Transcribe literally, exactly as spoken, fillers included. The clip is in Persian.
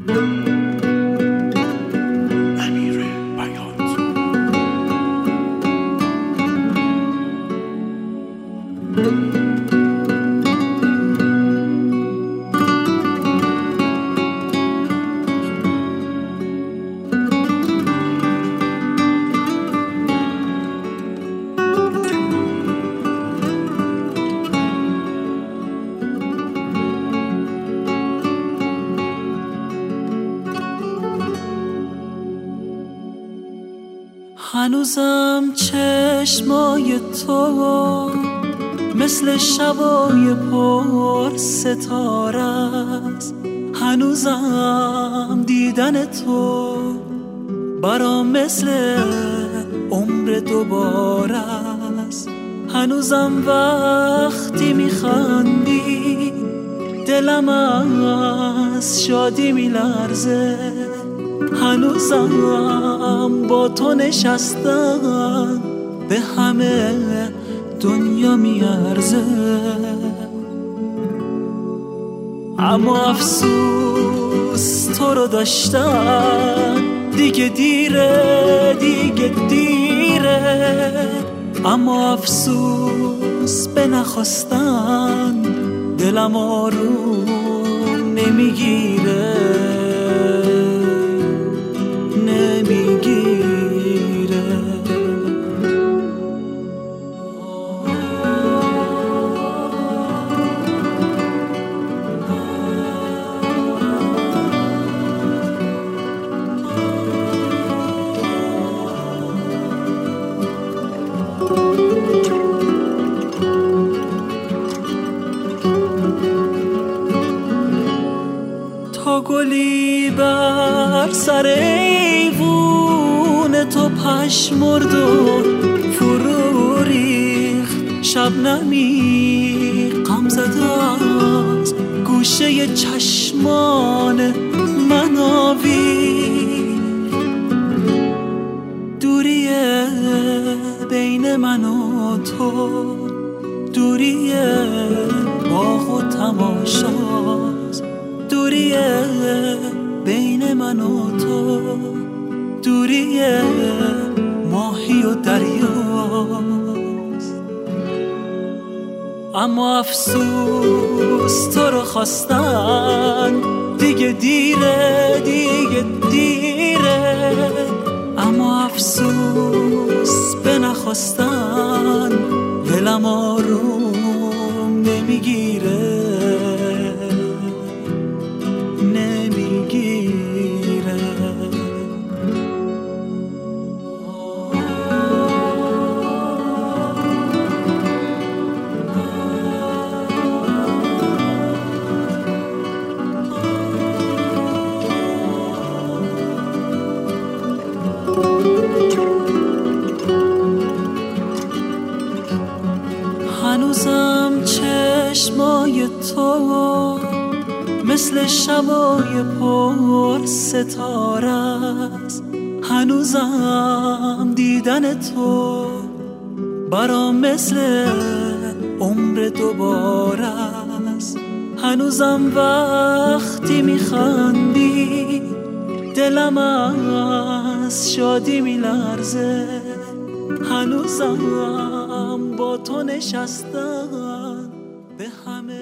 هنوزم چشمای تو مثل شبای پر ستاره است، هنوزم دیدن تو برام مثل عمر دوباره است، هنوزم وقتی میخندی دلم از شادی میلرزه، هنوزم با تو نشستن به همه دنیا میارزه. اما افسوس تو رو داشتن دیگه دیره، دیگه دیره، اما افسوس به نخواستن دلم آروم نمیگیره، نمیگیره. تا گلی بر سر ایوون تو پشمرد و فرو ریخت، شبنمی غم زده از گوشه چشمان من آویخت، دوریه بین من و تو، دوریه باغ و تماشاست، دوریه بین من و تو، دوریه ماهی و دریاست. اما افسوس تو رو خواستن دیگه دیره، دیگه دیره، اما افسوس به نخواستن دلم آروم نمیگیره، هنوزم چشمای تو مثل شبای پر ستاره است، هنوزم دیدن تو برام مثل عمر دوباره است، هنوزم وقتی میخندی دلم از شادی میلرزه، هنوزم با تو نشستن به همه